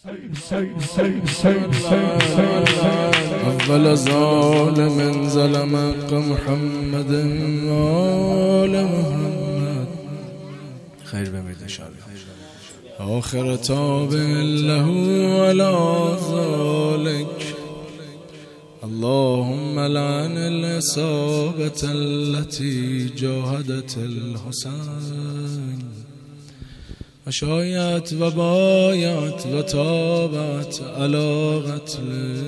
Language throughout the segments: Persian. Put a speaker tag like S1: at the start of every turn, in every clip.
S1: أول ظالم ظلم حق محمد آل محمد خير بميد إن شاء الله آخر تاب له ولا ذلك اللهم لعن الإصابة التي جاهدت الحسين وشايعت وبايعت وتابعت على قتله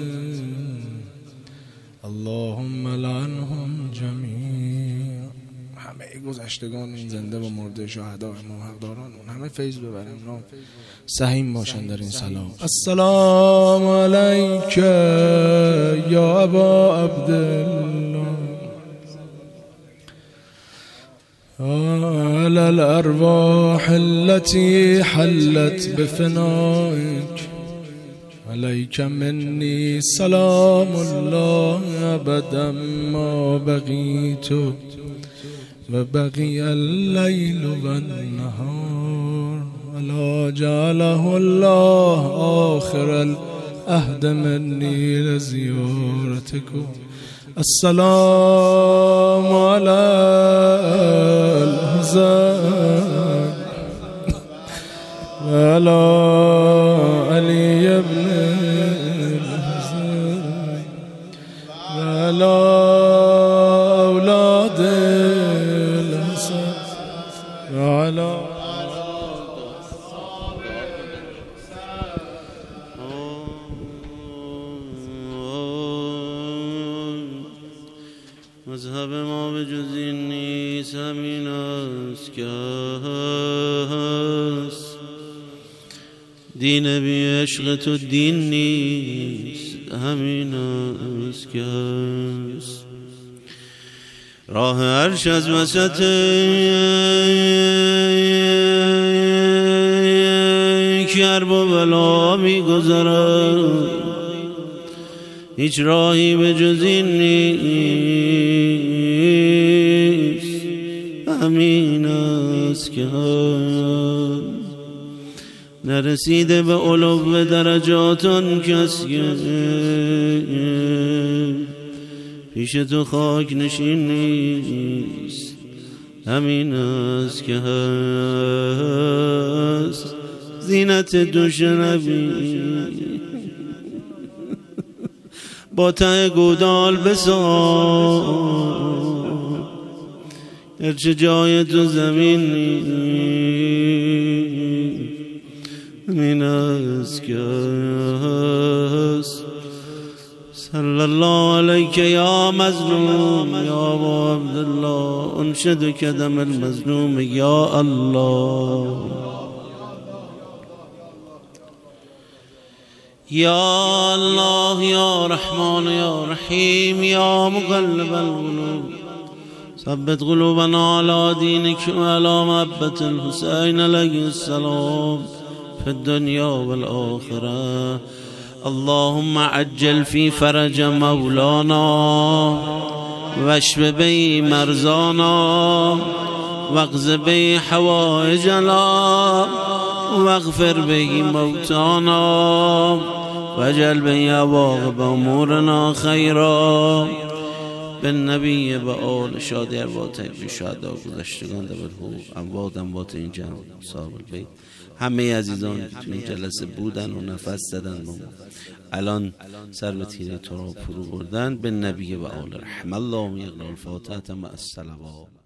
S1: اللهم لعنهم جميعا. همه گذشتگان این زنده و مرده شهدا امام حقداران همه فیض ببریم سهیم باشن در این سلام. السلام علیک یا ابا عبدالله على الأرواح التي حلت بفنائك عليك مني سلام الله أبدا ما بقيت وبقي الليل والنهار ولا جعله الله آخر العهد مني لزيارتكم. السلام على الحسين وعلى علي بن الحسين وعلى أولاد الحسين وعلى مذهب ما به جز این نیست همین است که هست دین بی عشق تو دین نیست همین است که هست راه عرش از وسط کرب و بلا می گذرد هیچ راهی به جز این نیست همین است که نرسیده به علو درجات آن کس که پیش تو خاک نشین نیست همین است که هست زینت دوش نبی با ته گودال بسان هرچه جای تو زمین نیست همین است که هست. صلی الله علیک یا مظلوم یا ابا عبدالله انشد کدم المظلوم یا الله یا الله یا رحمان یا رحیم یا مقلب القلوب ثبت قلوبنا على دينك وعلى محبة الحسين عليه السلام في الدنيا والآخرة. اللهم عجل في فرج مولانا واشف به مرضانا واقض به حوائجنا واغفر به موتانا واجعل به عواقب امورنا خیرا. به نبی و آل شادی ارواح شهدا گذشتگان در حقوق اموات این جمع صاحب البیت همه عزیزان تو این جلسه بودن و نفس زدن الان سر به تیره تراب فرو بردن. به نبی و آل رحم الله و یقرأ الفاتحه مع الصلوات.